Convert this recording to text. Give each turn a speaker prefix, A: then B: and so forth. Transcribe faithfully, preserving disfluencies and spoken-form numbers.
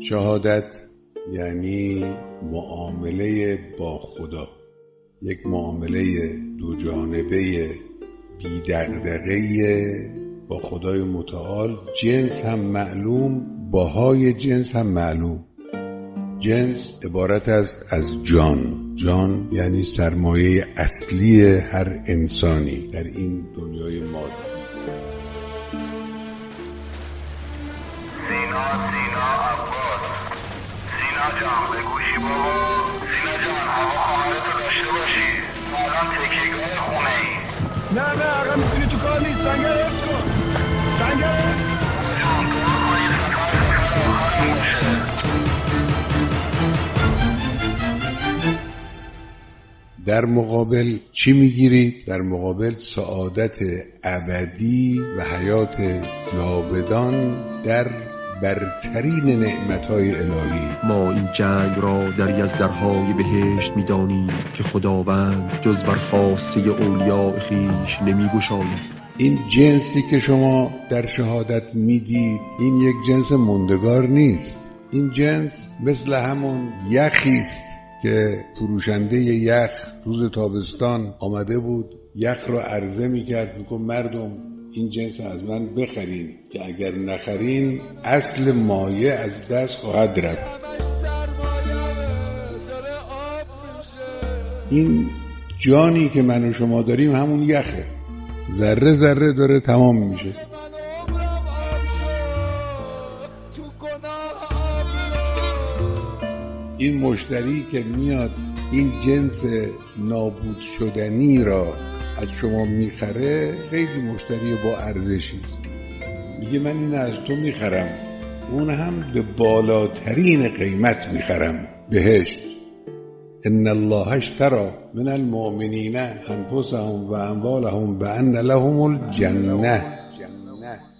A: شهادت یعنی معامله با خدا، یک معامله دو جانبه بی دغدغه با خدای متعال. جنس هم معلوم، بهای جنس هم معلوم. جنس عبارت است از جان. جان یعنی سرمایه اصلی هر انسانی در این دنیای مادی.
B: سینا سینا عباس، سینا جان به گوشی بابا. سینا جان هوا خواهرتو داشته باشی، الان تکیگاه خونه ای.
C: نه نه آقا میتونی تو کار نیست، سنگر حفظ کن. سنگر
B: جان تو کنی سفر سفر آخرم باشه.
A: در مقابل چی میگیرید؟ در مقابل سعادت ابدی و حیات جاودان در برترین نعمتهای الهی.
D: ما این جنگ را دری از درهای بهشت می‌دانیم که خداوند جز بر خواسته اولیاء خویش نمی‌گشاید.
A: این جنسی که شما در شهادت میدید این یک جنس موندگار نیست. این جنس مثل همون یخیست که فروشنده یخ روز تابستان آمده بود، یخ رو عرضه میکرد، میگفت مردم این جنس از من بخرین که اگر نخرین اصل مایه از دست خواهد رفت. این جانی که من و شما داریم همون یخه، ذره ذره داره تمام میشه. این مشتری که میاد این جنس نابود شدنی را از شما میخره خیلی مشتری با ارزشی، میگه من این از تو میخرم، اون هم به بالاترین قیمت میخرم، بهشت. ان الله اشتری من المؤمنین انفسهم و اموالهم بان لهم الجنه.